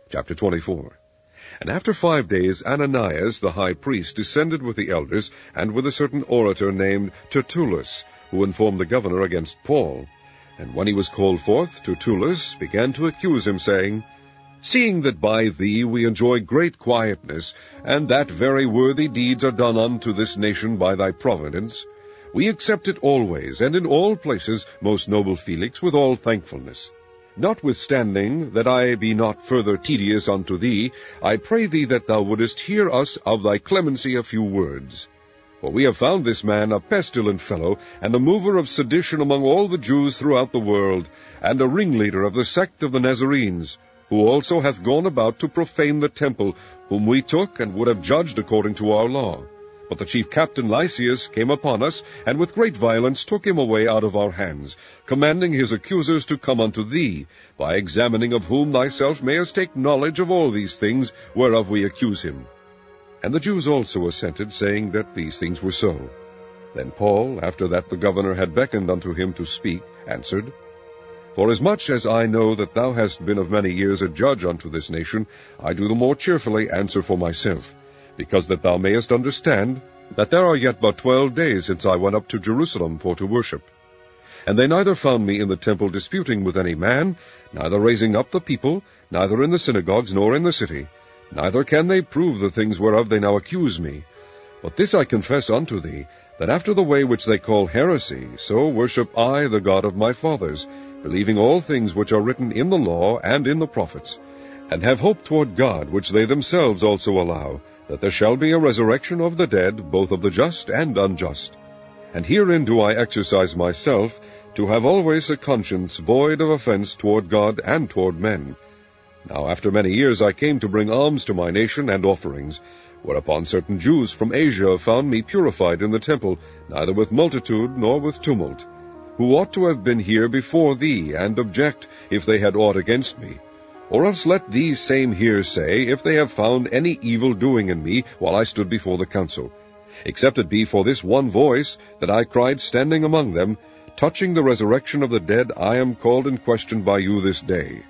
Chapter 24. And after 5 days Ananias the high priest descended with the elders, and with a certain orator named Tertullus, who informed the governor against Paul. And when he was called forth, Tertullus began to accuse him, saying, Seeing that by thee we enjoy great quietness, and that very worthy deeds are done unto this nation by thy providence, we accept it always, and in all places, most noble Felix, with all thankfulness. Notwithstanding that I be not further tedious unto thee, I pray thee that thou wouldest hear us of thy clemency a few words. For we have found this man a pestilent fellow, and a mover of sedition among all the Jews throughout the world, and a ringleader of the sect of the Nazarenes, who also hath gone about to profane the temple, whom we took and would have judged according to our law. But the chief captain Lysias came upon us, and with great violence took him away out of our hands, commanding his accusers to come unto thee, by examining of whom thyself mayest take knowledge of all these things whereof we accuse him. And the Jews also assented, saying that these things were so. Then Paul, after that the governor had beckoned unto him to speak, answered, Forasmuch as I know that thou hast been of many years a judge unto this nation, I do the more cheerfully answer for myself, because that thou mayest understand that there are yet but 12 days since I went up to Jerusalem for to worship. And they neither found me in the temple disputing with any man, neither raising up the people, neither in the synagogues nor in the city, neither can they prove the things whereof they now accuse me. But this I confess unto thee, that after the way which they call heresy, so worship I the God of my fathers, believing all things which are written in the law and in the prophets, and have hope toward God, which they themselves also allow, that there shall be a resurrection of the dead, both of the just and unjust. And herein do I exercise myself, to have always a conscience void of offense toward God and toward men. Now after many years I came to bring alms to my nation and offerings, whereupon certain Jews from Asia found me purified in the temple, neither with multitude nor with tumult, who ought to have been here before thee, and object, if they had aught against me. Or else let these same here say, if they have found any evil doing in me while I stood before the council, except it be for this one voice, that I cried standing among them, Touching the resurrection of the dead, I am called in question by you this day.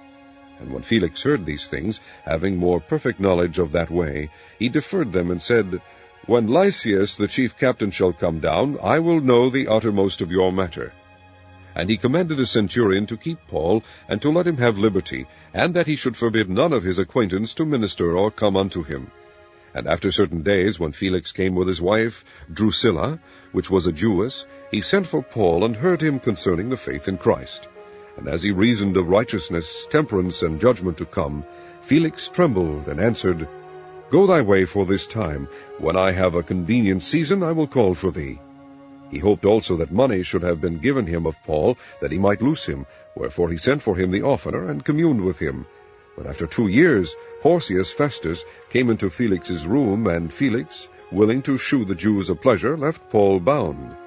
And when Felix heard these things, having more perfect knowledge of that way, he deferred them, and said, When Lysias the chief captain shall come down, I will know the uttermost of your matter. And he commanded a centurion to keep Paul, and to let him have liberty, and that he should forbid none of his acquaintance to minister or come unto him. And after certain days, when Felix came with his wife Drusilla, which was a Jewess, he sent for Paul, and heard him concerning the faith in Christ. And as he reasoned of righteousness, temperance, and judgment to come, Felix trembled, and answered, Go thy way for this time. When I have a convenient season, I will call for thee. He hoped also that money should have been given him of Paul, that he might loose him, wherefore he sent for him the oftener, and communed with him. But after 2 years, Porcius Festus came into Felix's room, and Felix, willing to shew the Jews a pleasure, left Paul bound.